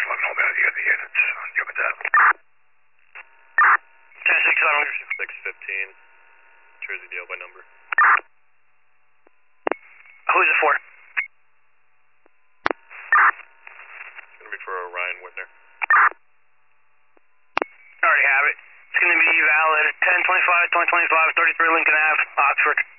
let me know about the other units. Good with that. 10-6, I don't 615. Jersey deal by number. Who's it for? It's gonna be for Ryan Whitner. I already have it. It's gonna be valid 10-25, 2025, 33 Lincoln Ave, Oxford.